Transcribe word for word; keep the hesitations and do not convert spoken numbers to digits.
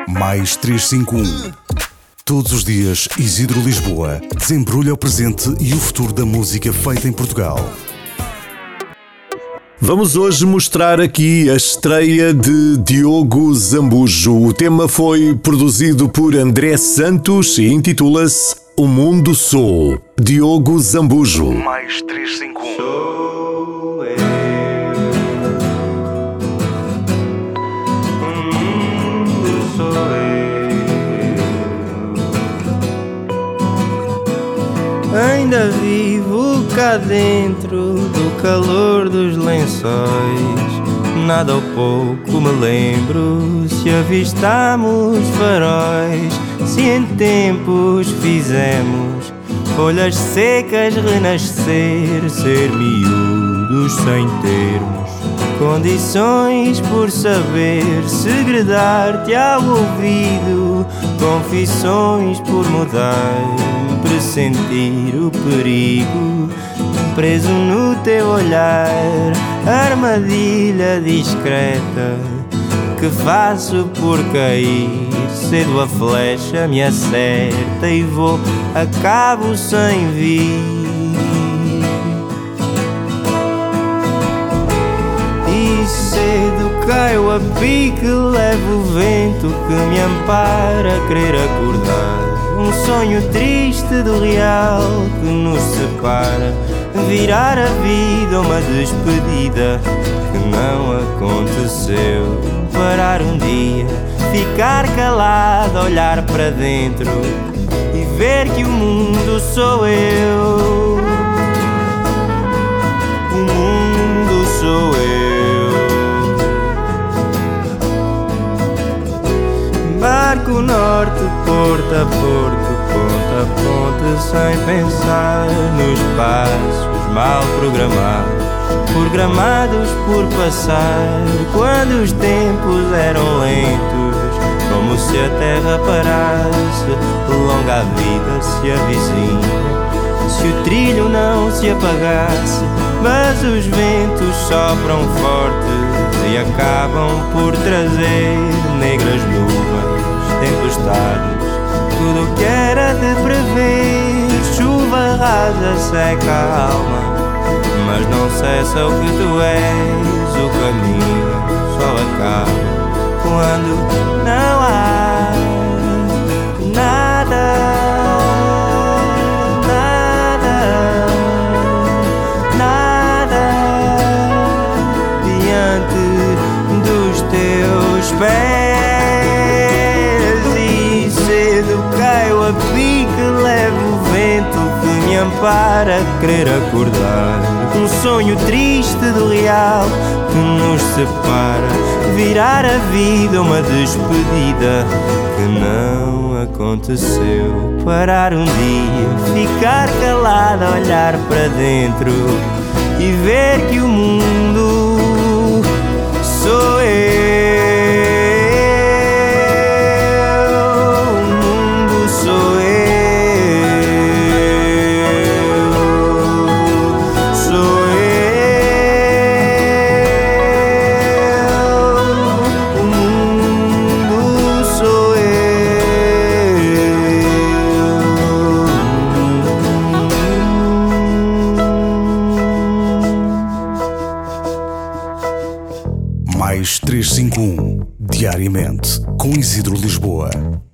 Mais trezentos e cinquenta e um. Todos os dias, Isidro Lisboa desembrulha o presente e o futuro da música feita em Portugal. Vamos hoje mostrar aqui a estreia de Diogo Zambujo. O tema foi produzido por André Santos e intitula-se O Mundo Sou. Diogo Zambujo. Mais trezentos e cinquenta e um. Ainda vivo cá dentro do calor dos lençóis. Nada ou pouco me lembro se avistamos faróis, se em tempos fizemos folhas secas renascer, ser miúdos sem termos condições por saber, segredar-te ao ouvido, confissões por mudar, pressentir o perigo, preso no teu olhar, armadilha discreta que faço por cair, cedo a flecha me acerta e vou a cabo sem vir. E cedo caio a pique, levo o vento que me ampara a querer acordar. Um sonho triste do real que nos separa, virar a vida uma despedida que não aconteceu. Parar um dia, ficar calado, olhar para dentro e ver que o mundo sou eu. O mundo sou eu. Barco norte, porto a porto, ponta a ponta, sem pensar nos passos mal programados, programados por passar, quando os tempos eram lentos, como se a terra parasse, longa a vida se avizinha, se o trilho não se apagasse, mas os ventos sopram fortes e acabam por trazer negras nuvens, tempestades, tudo que era de prever, chuva rasa, seca a alma, mas não cessa o que tu és, o caminho só acaba quando não há nada, nada, nada diante dos teus pés. E cedo caio a pique, levo o vento que me ampara a querer acordar. Um sonho triste do real que nos separa, virar a vida uma despedida que não aconteceu. Parar um dia, ficar calado, olhar para dentro e ver que o mundo sou eu. Mais trezentos e cinquenta e um, diariamente, com Isidro Lisboa.